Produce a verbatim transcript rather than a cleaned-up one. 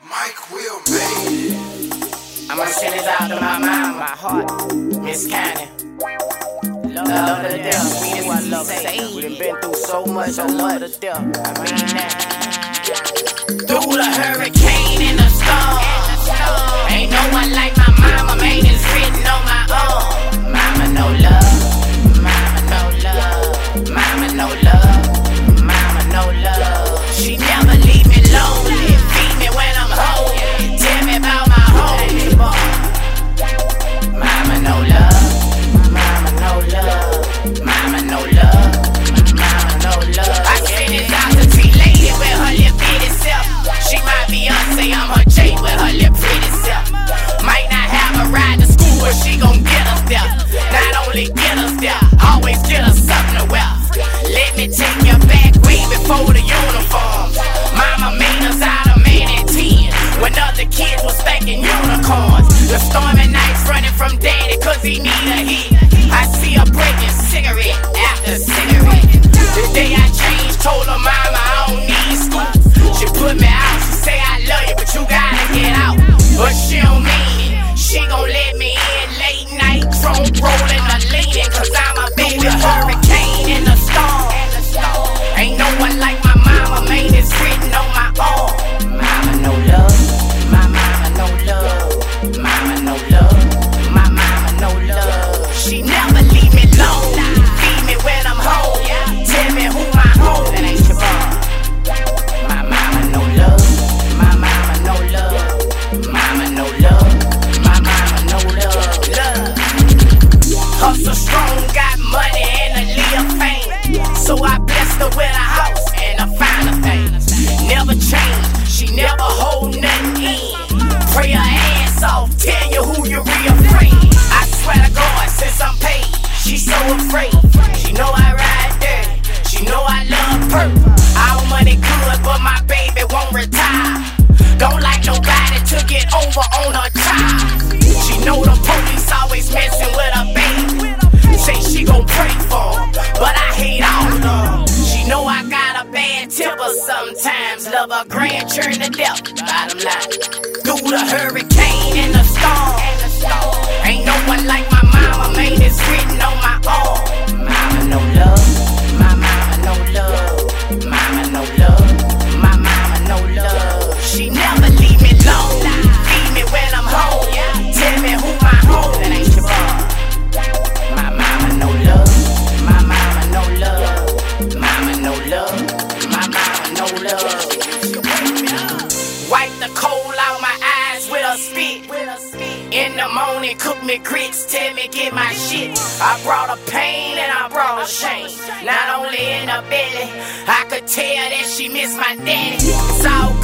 Mike Will made it. I'ma send this out to my mom, my heart, Miss Connie. Love her to death, mean it what I love say. We done been through so much, so much to death. I mean that. Through the hurricane and the storm, ain't no one like my mama, man, it's written on my arm. Mama no love, mama no love, mama no love, mama no love. She never leave me lonely, feed me when I'm home, tell me about my home. Mama no love, mama no love, mama no love, mama no love. I send this out to T Lady with her little bitty self. She might be Beyonce, I'm her J with her little pretty self. Might not have a ride to school, but she gon' get us there. Not only get us there, always get us something to wear. Let me take you back way before the uniform. Mama made us out of man and ten when other kids was thinking unicorns. The stormy nights running from daddy cause he need a hit. I see her breaking cigarette after cigarette. The day I changed, told her mama I don't need school. She put me out, she say I love you but you gotta get out. But she don't mean it, she gon' let me in late night, chrome rolling or leaning. Cause I'm a baby hurricane in the storm. Ain't no one like my mama, man, it's written on my arm. Mama no love, my mama no love, mama no love, my mama no love. She never leave me lonely, feed me when I'm home, tell me who my home. That ain't your mom. My mama no love, my mama no love, mama no love, my mama no love. Love. Hustle strong, got money and a little fame, so I blessed her with a house and a finer thing. Never change, she never hold nothing in. Pray her ass off, tell you who your real friend. I swear to God, since I'm paid, she's so afraid. She know I ride dirty, she know I love purple. All money good, but my baby won't retire. Don't like nobody to get over on her child. She know the police always messing with her baby. Say she gon' pray for him, but I hate all of them. She know I got a bad temper sometimes. Love her grandchildren to death, bottom line. Through the hurricane and the storm, ain't no one like my mama, man, it's written on my arm. Mama no love, my mama no love, mama no love, my mama no love. She never leave me lonely, feed me when I'm home, tell me who my home. That ain't your mom. My mama no love, my mama no love, mama no love, my mama no love. Wipe the coal out my eyes with a spit. In the morning, cook me grits, tell me get my shit. I brought a pain and I brought a shame. Not only in her belly, I could tell that she missed my daddy. It's all